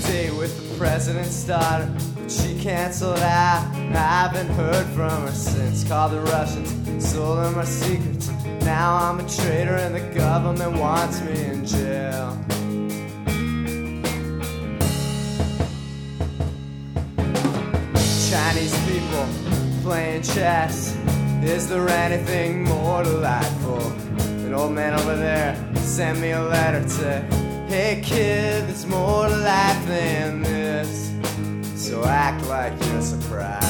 date with the president's daughter, but she canceled out. I haven't heard from her since. Called the Russians, sold them our secrets. Now I'm a traitor and the government wants me in jail. Chinese people playing chess. Is there anything more delightful? An old man over there sent me a letter to, hey kid, there's more to life than this, so act like you're surprised.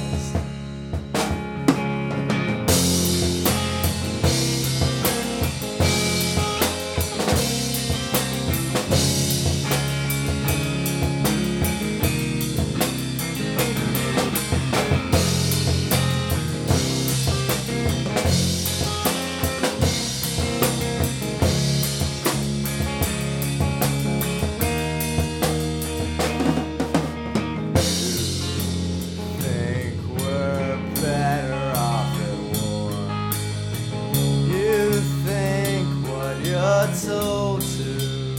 So too.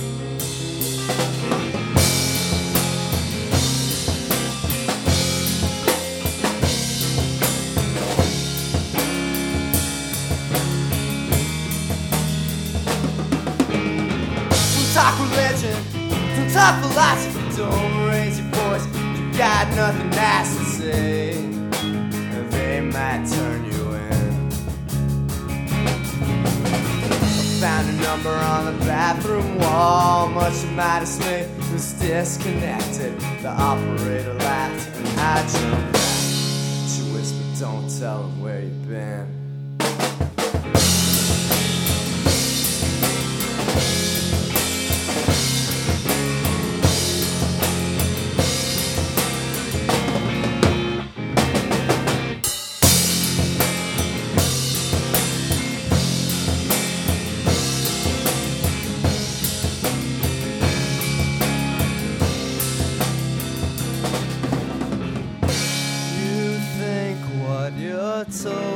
Don't talk religion, don't talk philosophy, don't raise your voice. You got nothing nice to say, they might turn you in. Found a number on the bathroom wall. Much to my dismay, it was disconnected. The operator laughed and I jumped back. She whispered, don't tell him where you've been. So